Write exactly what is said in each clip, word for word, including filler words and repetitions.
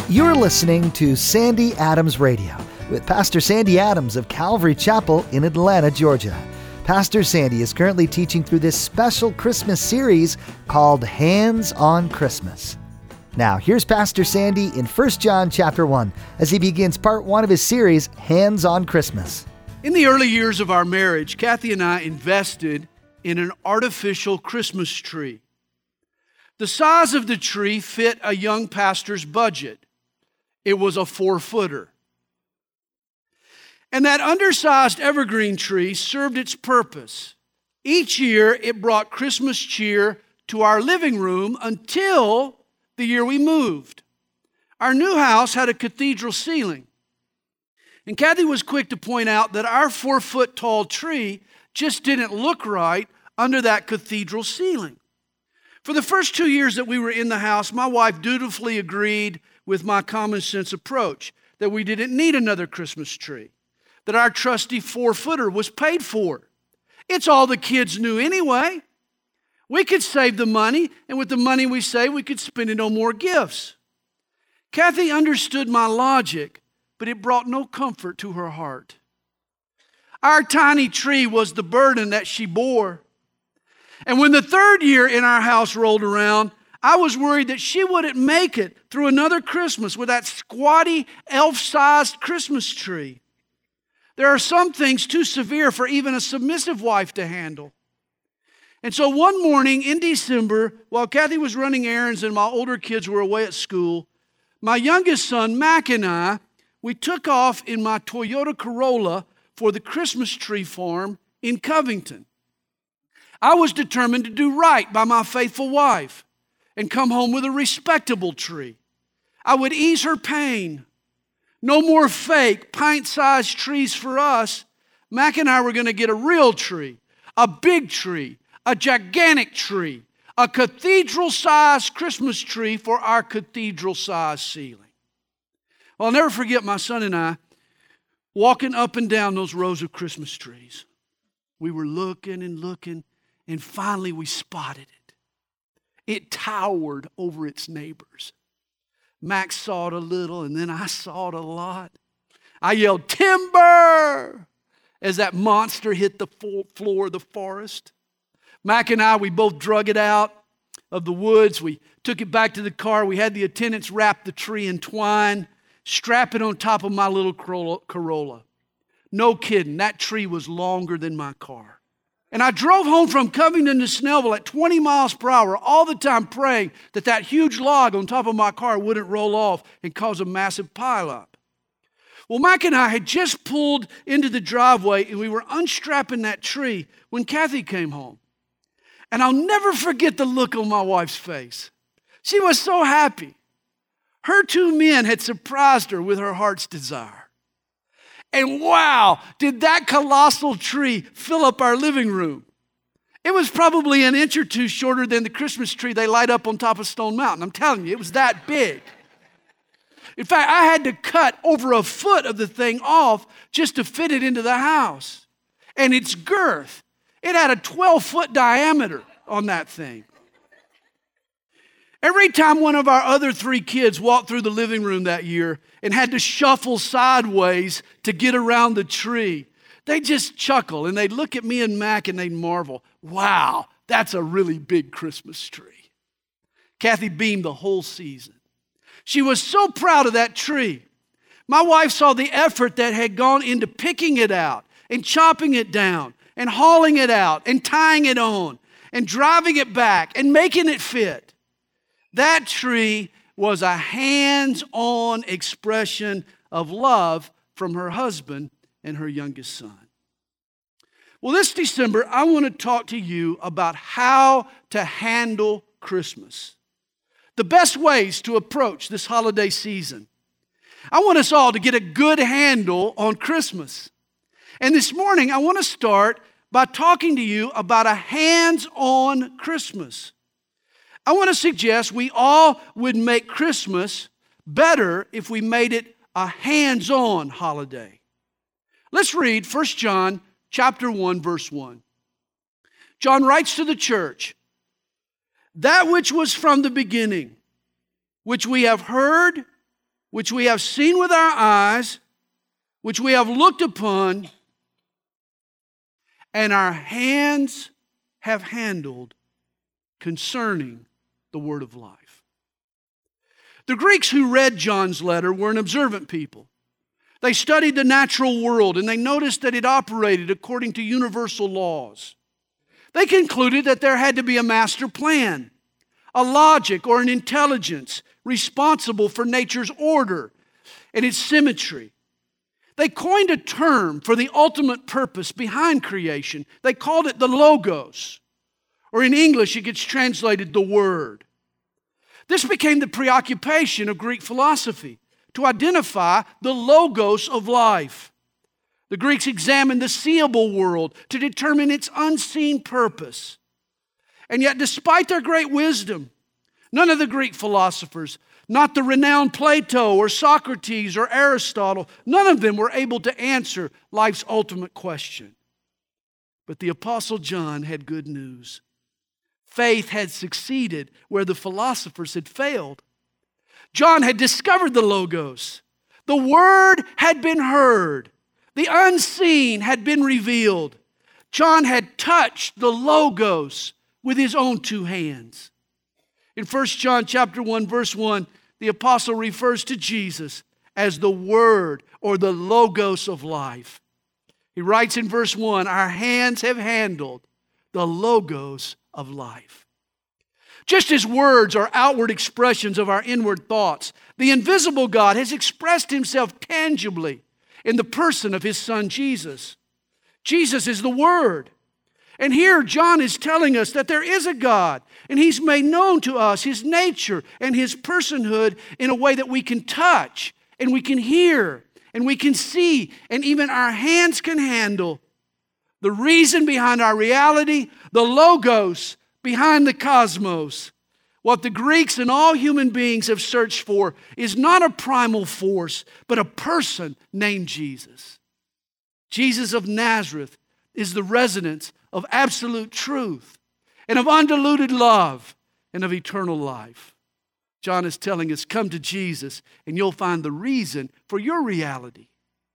You're listening to Sandy Adams Radio with Pastor Sandy Adams of Calvary Chapel in Atlanta, Georgia. Pastor Sandy is currently teaching through this special Christmas series called Hands on Christmas. Now, here's Pastor Sandy in First John chapter one as he begins part one of his series, Hands on Christmas. In the early years of our marriage, Kathy and I invested in an artificial Christmas tree. The size of the tree fit a young pastor's budget. It was a four-footer. And that undersized evergreen tree served its purpose. Each year, it brought Christmas cheer to our living room until the year we moved. Our new house had a cathedral ceiling. And Kathy was quick to point out that our four-foot-tall tree just didn't look right under that cathedral ceiling. For the first two years that we were in the house, my wife dutifully agreed with my common sense approach that we didn't need another Christmas tree, that our trusty four-footer was paid for. It's all the kids knew anyway. We could save the money, and with the money we saved, we could spend it on more gifts. Kathy understood my logic, but it brought no comfort to her heart. Our tiny tree was the burden that she bore. And when the third year in our house rolled around, I was worried that she wouldn't make it through another Christmas with that squatty, elf-sized Christmas tree. There are some things too severe for even a submissive wife to handle. And so one morning in December, while Kathy was running errands and my older kids were away at school, my youngest son, Mac, and I, we took off in my Toyota Corolla for the Christmas tree farm in Covington. I was determined to do right by my faithful wife and come home with a respectable tree. I would ease her pain. No more fake, pint-sized trees for us. Mac and I were going to get a real tree, a big tree, a gigantic tree, a cathedral-sized Christmas tree for our cathedral-sized ceiling. Well, I'll never forget my son and I walking up and down those rows of Christmas trees. We were looking and looking, and finally we spotted it. It towered over its neighbors. Max saw it a little, and then I saw it a lot. I yelled, "Timber!" as that monster hit the floor of the forest. Mac and I, we both drug it out of the woods. We took it back to the car. We had the attendants wrap the tree in twine, strap it on top of my little Corolla. No kidding, that tree was longer than my car. And I drove home from Covington to Snellville at twenty miles per hour, all the time praying that that huge log on top of my car wouldn't roll off and cause a massive pileup. Well, Mike and I had just pulled into the driveway and we were unstrapping that tree when Kathy came home. And I'll never forget the look on my wife's face. She was so happy. Her two men had surprised her with her heart's desire. And wow, did that colossal tree fill up our living room. It was probably an inch or two shorter than the Christmas tree they light up on top of Stone Mountain. I'm telling you, it was that big. In fact, I had to cut over a foot of the thing off just to fit it into the house. And its girth, it had a twelve-foot diameter on that thing. Every time one of our other three kids walked through the living room that year and had to shuffle sideways to get around the tree, they'd just chuckle and they'd look at me and Mac and they'd marvel, "Wow, that's a really big Christmas tree." Kathy beamed the whole season. She was so proud of that tree. My wife saw the effort that had gone into picking it out and chopping it down and hauling it out and tying it on and driving it back and making it fit. That tree was a hands-on expression of love from her husband and her youngest son. Well, this December, I want to talk to you about how to handle Christmas. The best ways to approach this holiday season. I want us all to get a good handle on Christmas. And this morning, I want to start by talking to you about a hands-on Christmas. I want to suggest we all would make Christmas better if we made it a hands-on holiday. Let's read First John chapter one, verse one. John writes to the church, "That which was from the beginning, which we have heard which we have seen with our eyes, which we have looked upon, and our hands have handled concerning the word of life. The Greeks who read John's letter were an observant people. They studied the natural world and they noticed that it operated according to universal laws. They concluded that there had to be a master plan, a logic or an intelligence responsible for nature's order and its symmetry. They coined a term for the ultimate purpose behind creation. They called it the Logos, or in English it gets translated the Word. This became the preoccupation of Greek philosophy, to identify the Logos of life. The Greeks examined the seeable world to determine its unseen purpose. And yet, despite their great wisdom, none of the Greek philosophers, not the renowned Plato or Socrates or Aristotle, none of them were able to answer life's ultimate question. But the Apostle John had good news. Faith had succeeded where the philosophers had failed. John had discovered the Logos. The Word had been heard. The unseen had been revealed. John had touched the Logos with his own two hands. In First John chapter one, verse one, the apostle refers to Jesus as the Word or the Logos of life. He writes in verse one, our hands have handled the Logos of life. Just as words are outward expressions of our inward thoughts, the invisible God has expressed Himself tangibly in the person of His Son Jesus. Jesus is the Word. And here John is telling us that there is a God, and He's made known to us His nature and His personhood in a way that we can touch, and we can hear, and we can see, and even our hands can handle. The reason behind our reality, the Logos behind the cosmos. What the Greeks and all human beings have searched for is not a primal force, but a person named Jesus. Jesus of Nazareth is the residence of absolute truth and of undiluted love and of eternal life. John is telling us, come to Jesus and you'll find the reason for your reality.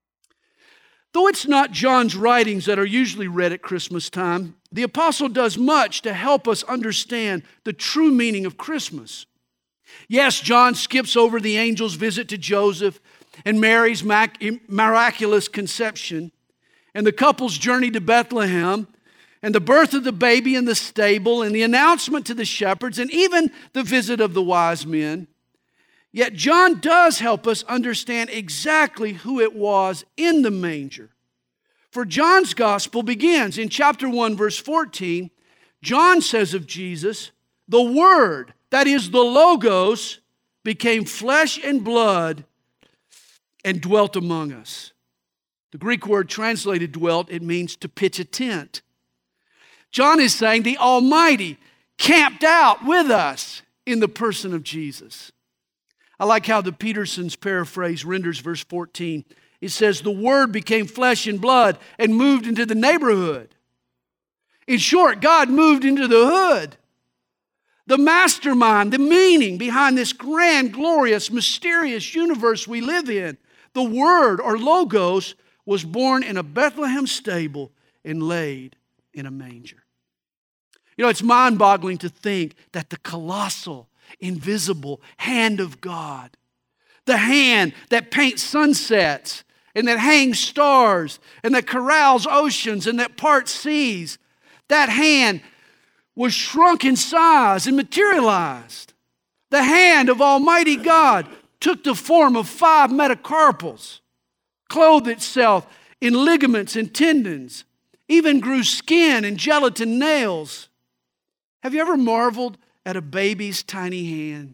Though it's not John's writings that are usually read at Christmas time, the apostle does much to help us understand the true meaning of Christmas. Yes, John skips over the angel's visit to Joseph and Mary's miraculous conception and the couple's journey to Bethlehem and the birth of the baby in the stable and the announcement to the shepherds and even the visit of the wise men. Yet John does help us understand exactly who it was in the manger. For John's gospel begins in chapter one, verse fourteen. John says of Jesus, the Word, that is the Logos, became flesh and blood and dwelt among us. The Greek word translated dwelt, it means to pitch a tent. John is saying the Almighty camped out with us in the person of Jesus. I like how the Peterson's paraphrase renders verse fourteen. It says, the Word became flesh and blood and moved into the neighborhood. In short, God moved into the hood. The mastermind, the meaning behind this grand, glorious, mysterious universe we live in, the Word or Logos, was born in a Bethlehem stable and laid in a manger. You know, it's mind-boggling to think that the colossal, invisible hand of God, the hand that paints sunsets and that hangs stars and that corrals oceans and that parts seas, that hand was shrunk in size and materialized. The hand of Almighty God took the form of five metacarpals, clothed itself in ligaments and tendons, even grew skin and gelatin nails. Have you ever marveled at a baby's tiny hand?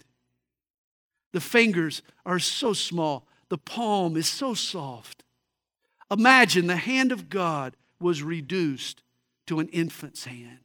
The fingers are so small. The palm is so soft. Imagine the hand of God was reduced to an infant's hand.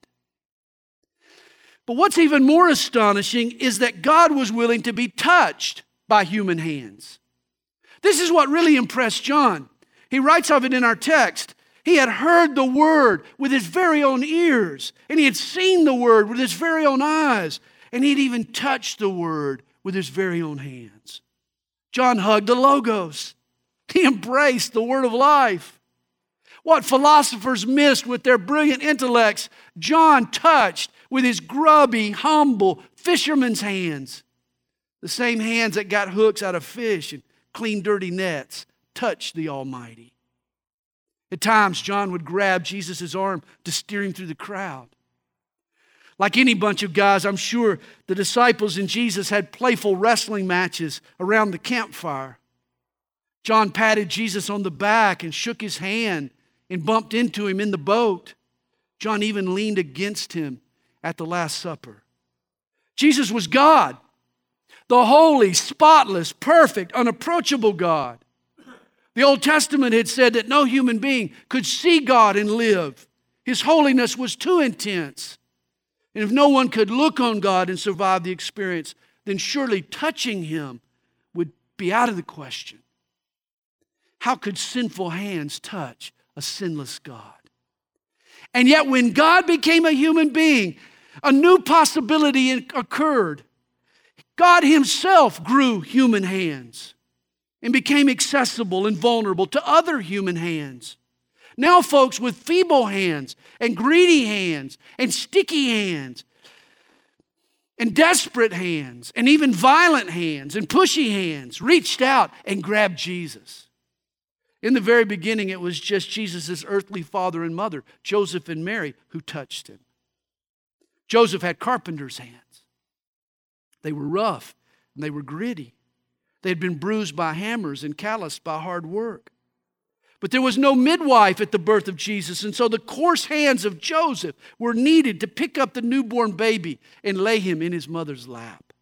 But what's even more astonishing is that God was willing to be touched by human hands. This is what really impressed John. He writes of it in our text. He had heard the Word with his very own ears, and he had seen the Word with his very own eyes, and he had even touched the Word with his very own hands. John hugged the Logos. He embraced the Word of life. What philosophers missed with their brilliant intellects, John touched with his grubby, humble fisherman's hands. The same hands that got hooks out of fish and cleaned dirty nets touched the Almighty. At times, John would grab Jesus' arm to steer him through the crowd. Like any bunch of guys, I'm sure the disciples and Jesus had playful wrestling matches around the campfire. John patted Jesus on the back and shook his hand and bumped into him in the boat. John even leaned against him at the Last Supper. Jesus was God, the holy, spotless, perfect, unapproachable God. The Old Testament had said that no human being could see God and live. His holiness was too intense. And if no one could look on God and survive the experience, then surely touching Him would be out of the question. How could sinful hands touch a sinless God? And yet when God became a human being, a new possibility occurred. God Himself grew human hands and became accessible and vulnerable to other human hands. Now folks with feeble hands and greedy hands and sticky hands and desperate hands and even violent hands and pushy hands reached out and grabbed Jesus. In the very beginning, it was just Jesus' earthly father and mother, Joseph and Mary, who touched Him. Joseph had carpenter's hands. They were rough and they were gritty. They had been bruised by hammers and calloused by hard work. But there was no midwife at the birth of Jesus, and so the coarse hands of Joseph were needed to pick up the newborn baby and lay him in his mother's lap.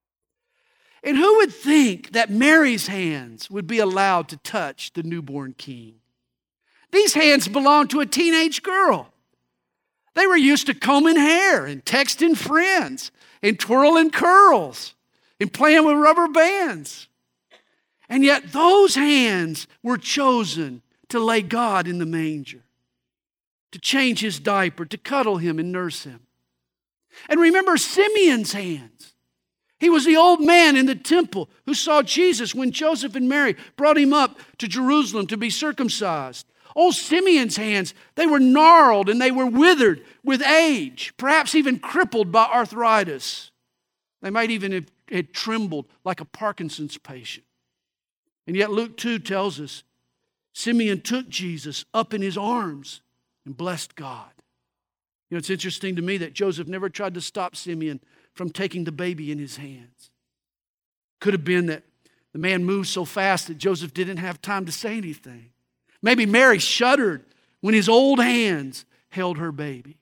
And who would think that Mary's hands would be allowed to touch the newborn king? These hands belonged to a teenage girl. They were used to combing hair and texting friends and twirling curls and playing with rubber bands. And yet those hands were chosen to lay God in the manger, to change His diaper, to cuddle Him and nurse Him. And remember Simeon's hands. He was the old man in the temple who saw Jesus when Joseph and Mary brought Him up to Jerusalem to be circumcised. Old Simeon's hands, they were gnarled and they were withered with age, perhaps even crippled by arthritis. They might even have had trembled like a Parkinson's patient. And yet Luke two tells us Simeon took Jesus up in his arms and blessed God. You know, it's interesting to me that Joseph never tried to stop Simeon from taking the baby in his hands. Could have been that the man moved so fast that Joseph didn't have time to say anything. Maybe Mary shuddered when his old hands held her baby.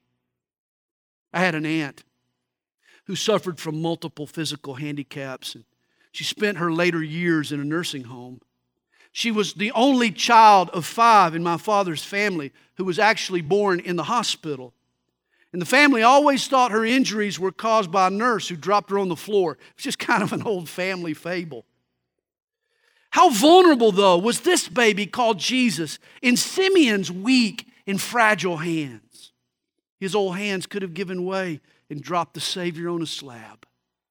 I had an aunt who suffered from multiple physical handicaps, and she spent her later years in a nursing home. She was the only child of five in my father's family who was actually born in the hospital. And the family always thought her injuries were caused by a nurse who dropped her on the floor. It was just kind of an old family fable. How vulnerable, though, was this baby called Jesus in Simeon's weak and fragile hands? His old hands could have given way and dropped the Savior on a slab.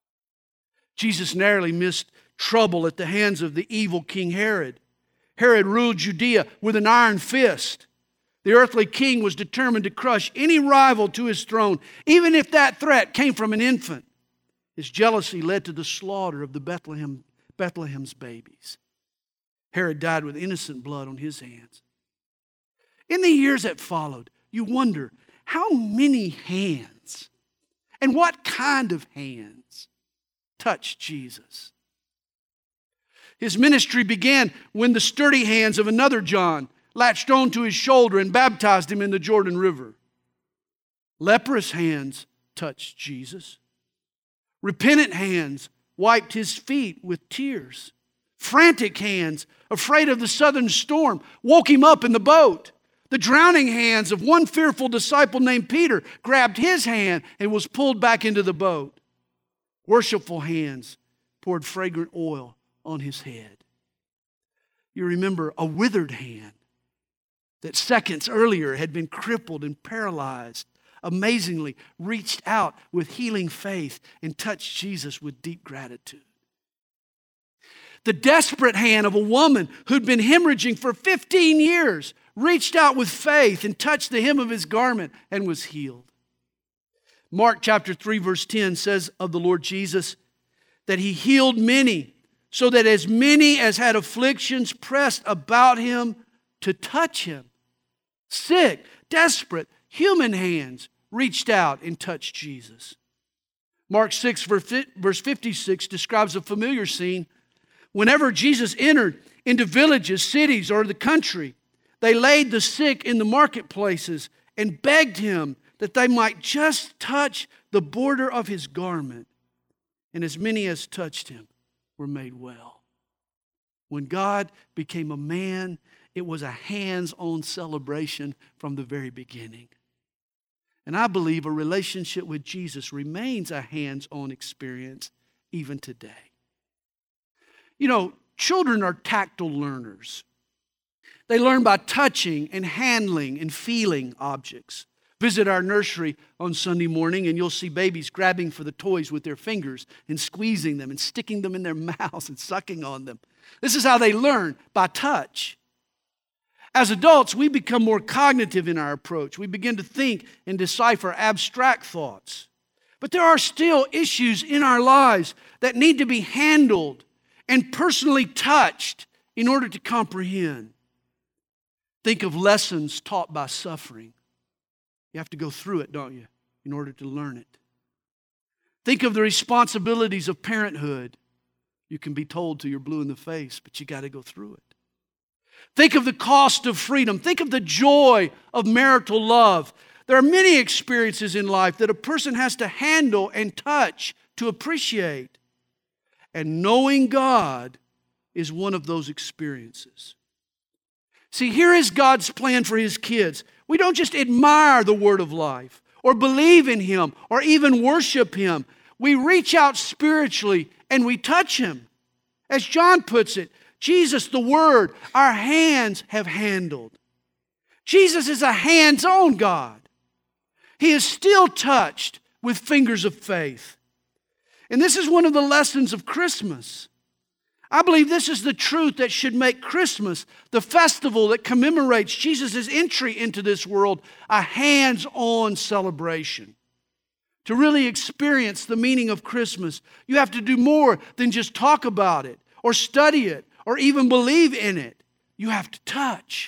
Jesus narrowly missed trouble at the hands of the evil King Herod. Herod ruled Judea with an iron fist. The earthly king was determined to crush any rival to his throne, even if that threat came from an infant. His jealousy led to the slaughter of the Bethlehem, Bethlehem's babies. Herod died with innocent blood on his hands. In the years that followed, you wonder how many hands and what kind of hands touched Jesus. His ministry began when the sturdy hands of another John latched onto his shoulder and baptized him in the Jordan River. Leprous hands touched Jesus. Repentant hands wiped his feet with tears. Frantic hands, afraid of the southern storm, woke him up in the boat. The drowning hands of one fearful disciple named Peter grabbed his hand and was pulled back into the boat. Worshipful hands poured fragrant oil on his head. You remember a withered hand that seconds earlier had been crippled and paralyzed, amazingly reached out with healing faith and touched Jesus with deep gratitude. The desperate hand of a woman who'd been hemorrhaging for fifteen years reached out with faith and touched the hem of his garment and was healed. Mark chapter three verse ten says of the Lord Jesus that he healed many, so that as many as had afflictions pressed about him to touch him. Sick, desperate, human hands reached out and touched Jesus. Mark six verse fifty-six describes a familiar scene. Whenever Jesus entered into villages, cities, or the country, they laid the sick in the marketplaces and begged him that they might just touch the border of his garment. And as many as touched him were made well. When God became a man, it was a hands-on celebration from the very beginning. And I believe a relationship with Jesus remains a hands-on experience even today. You know, children are tactile learners. They learn by touching and handling and feeling objects. Visit our nursery on Sunday morning and you'll see babies grabbing for the toys with their fingers and squeezing them and sticking them in their mouths and sucking on them. This is how they learn, by touch. As adults, we become more cognitive in our approach. We begin to think and decipher abstract thoughts. But there are still issues in our lives that need to be handled and personally touched in order to comprehend. Think of lessons taught by suffering. You have to go through it, don't you, in order to learn it. Think of the responsibilities of parenthood. You can be told till you're blue in the face, but you got to go through it. Think of the cost of freedom. Think of the joy of marital love. There are many experiences in life that a person has to handle and touch to appreciate. And knowing God is one of those experiences. See, here is God's plan for His kids. We don't just admire the Word of life or believe in Him or even worship Him. We reach out spiritually and we touch Him. As John puts it, Jesus, the Word, our hands have handled. Jesus is a hands-on God. He is still touched with fingers of faith. And this is one of the lessons of Christmas. I believe this is the truth that should make Christmas, the festival that commemorates Jesus' entry into this world, a hands-on celebration. To really experience the meaning of Christmas, you have to do more than just talk about it or study it or even believe in it. You have to touch.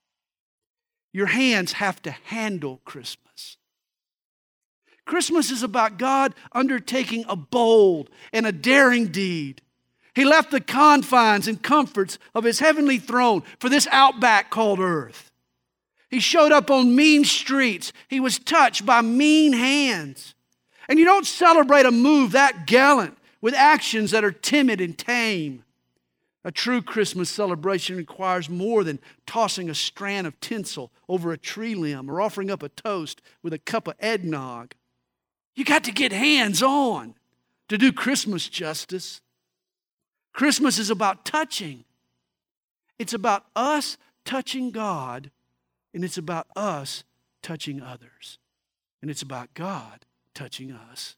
Your hands have to handle Christmas. Christmas is about God undertaking a bold and a daring deed. He left the confines and comforts of His heavenly throne for this outback called earth. He showed up on mean streets. He was touched by mean hands. And you don't celebrate a move that gallant with actions that are timid and tame. A true Christmas celebration requires more than tossing a strand of tinsel over a tree limb or offering up a toast with a cup of eggnog. You got to get hands-on to do Christmas justice. Christmas is about touching. It's about us touching God, and it's about us touching others. And it's about God touching us.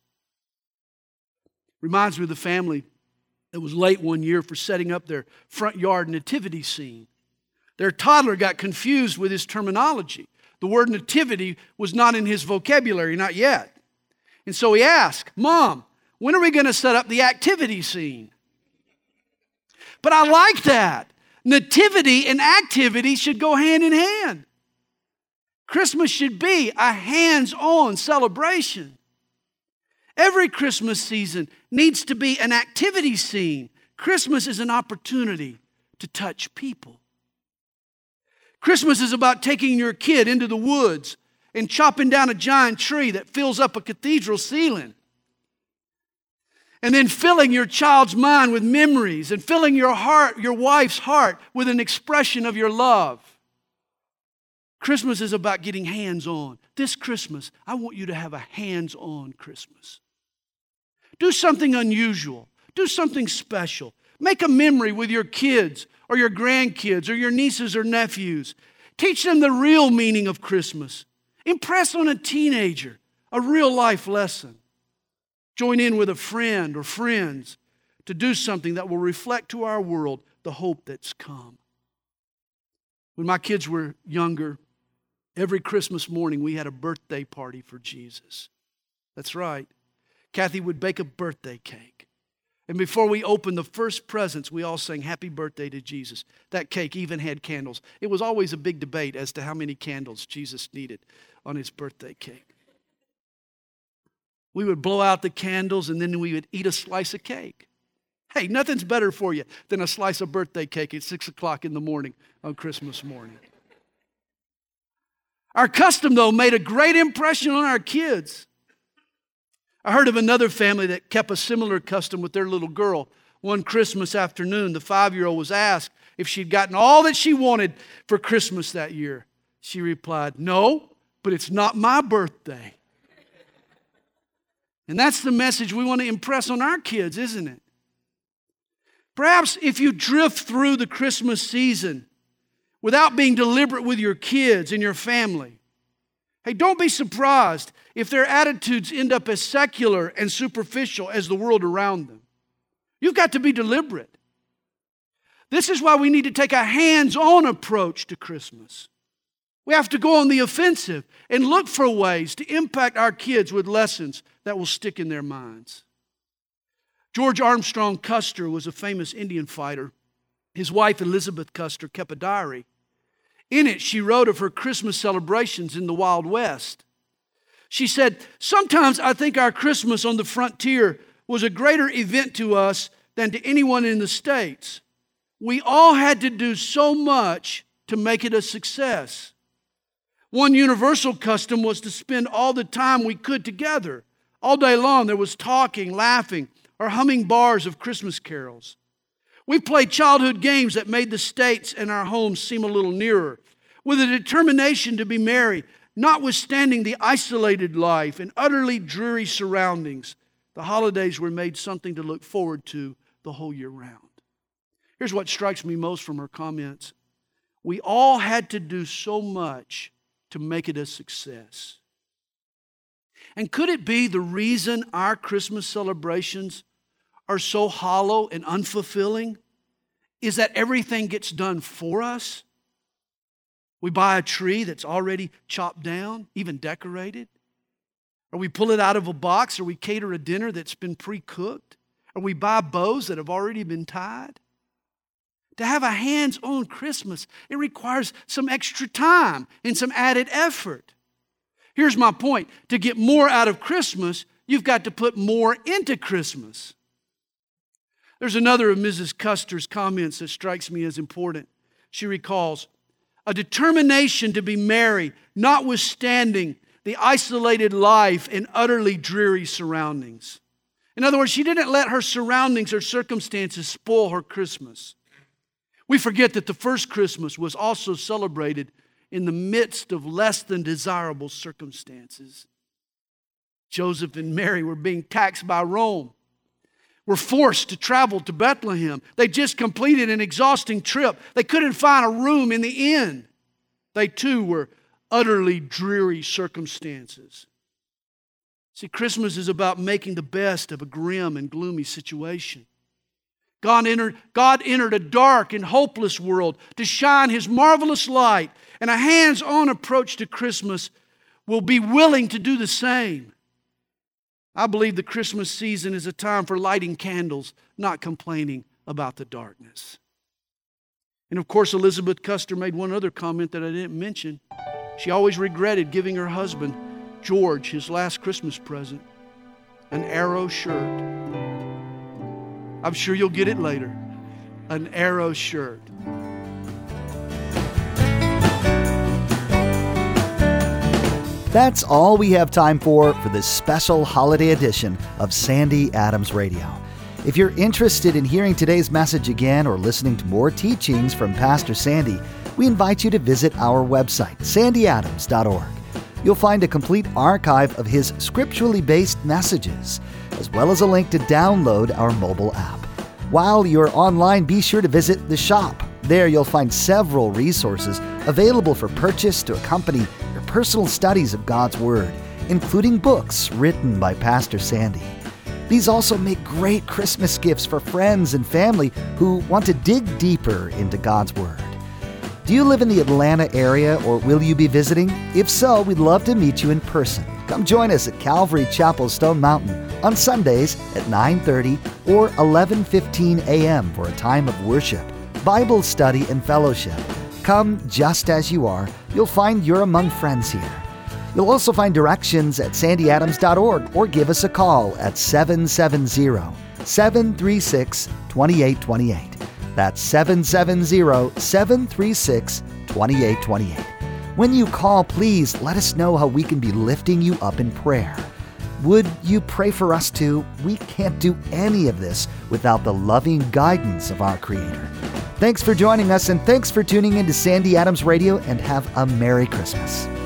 Reminds me of the family that was late one year for setting up their front yard nativity scene. Their toddler got confused with his terminology. The word nativity was not in his vocabulary, not yet. And so he asked, "Mom, when are we going to set up the activity scene?" But I like that. Nativity and activity should go hand in hand. Christmas should be a hands-on celebration. Every Christmas season needs to be an activity scene. Christmas is an opportunity to touch people. Christmas is about taking your kid into the woods and chopping down a giant tree that fills up a cathedral ceiling. And then filling your child's mind with memories and filling your heart, your wife's heart with an expression of your love. Christmas is about getting hands-on. This Christmas, I want you to have a hands-on Christmas. Do something unusual. Do something special. Make a memory with your kids or your grandkids or your nieces or nephews. Teach them the real meaning of Christmas. Impress on a teenager a real life lesson. Join in with a friend or friends to do something that will reflect to our world the hope that's come. When my kids were younger, every Christmas morning we had a birthday party for Jesus. That's right. Kathy would bake a birthday cake. And before we opened the first presents, we all sang happy birthday to Jesus. That cake even had candles. It was always a big debate as to how many candles Jesus needed on his birthday cake. We would blow out the candles and then we would eat a slice of cake. Hey, nothing's better for you than a slice of birthday cake at six o'clock in the morning on Christmas morning. Our custom, though, made a great impression on our kids. I heard of another family that kept a similar custom with their little girl. One Christmas afternoon, the five-year-old was asked if she'd gotten all that she wanted for Christmas that year. She replied, "No, but it's not my birthday." And that's the message we want to impress on our kids, isn't it? Perhaps if you drift through the Christmas season without being deliberate with your kids and your family, hey, don't be surprised if their attitudes end up as secular and superficial as the world around them. You've got to be deliberate. This is why we need to take a hands-on approach to Christmas. We have to go on the offensive and look for ways to impact our kids with lessons that will stick in their minds. George Armstrong Custer was a famous Indian fighter. His wife, Elizabeth Custer, kept a diary. In it, she wrote of her Christmas celebrations in the Wild West. She said, "Sometimes I think our Christmas on the frontier was a greater event to us than to anyone in the States. We all had to do so much to make it a success. One universal custom was to spend all the time we could together. All day long there was talking, laughing, or humming bars of Christmas carols. We played childhood games that made the States and our homes seem a little nearer, with a determination to be merry, notwithstanding the isolated life and utterly dreary surroundings. The holidays were made something to look forward to the whole year round." Here's what strikes me most from her comments. We all had to do so much to make it a success. And could it be the reason our Christmas celebrations are so hollow and unfulfilling is that everything gets done for us? We buy a tree that's already chopped down, even decorated. Or we pull it out of a box, or we cater a dinner that's been pre-cooked. Or we buy bows that have already been tied. To have a hands-on Christmas, it requires some extra time and some added effort. Here's my point. To get more out of Christmas, you've got to put more into Christmas. There's another of Missus Custer's comments that strikes me as important. She recalls, "A determination to be merry, notwithstanding the isolated life and utterly dreary surroundings." In other words, she didn't let her surroundings or circumstances spoil her Christmas. We forget that the first Christmas was also celebrated in the midst of less than desirable circumstances. Joseph and Mary were being taxed by Rome, were forced to travel to Bethlehem. They just completed an exhausting trip. They couldn't find a room in the inn. They too were utterly dreary circumstances. See, Christmas is about making the best of a grim and gloomy situation. God entered, God entered a dark and hopeless world to shine His marvelous light, and a hands-on approach to Christmas will be willing to do the same. I believe the Christmas season is a time for lighting candles, not complaining about the darkness. And of course, Elizabeth Custer made one other comment that I didn't mention. She always regretted giving her husband, George, his last Christmas present, an Arrow shirt. I'm sure you'll get it later. An Arrow shirt. That's all we have time for for this special holiday edition of Sandy Adams Radio. If you're interested in hearing today's message again or listening to more teachings from Pastor Sandy, we invite you to visit our website, sandy adams dot org. You'll find a complete archive of his scripturally based messages, as well as a link to download our mobile app. While you're online, be sure to visit the shop. There you'll find several resources available for purchase to accompany your personal studies of God's Word, including books written by Pastor Sandy. These also make great Christmas gifts for friends and family who want to dig deeper into God's Word. Do you live in the Atlanta area, or will you be visiting? If so, we'd love to meet you in person. Come join us at Calvary Chapel, Stone Mountain on Sundays at nine thirty or eleven fifteen a.m. for a time of worship, Bible study, and fellowship. Come just as you are. You'll find you're among friends here. You'll also find directions at sandy adams dot org or give us a call at seven seven zero, seven three six, two eight two eight. That's seven seven zero, seven three six, two eight two eight. When you call, please let us know how we can be lifting you up in prayer. Would you pray for us too? We can't do any of this without the loving guidance of our Creator. Thanks for joining us, and thanks for tuning in to Sandy Adams Radio, and have a Merry Christmas.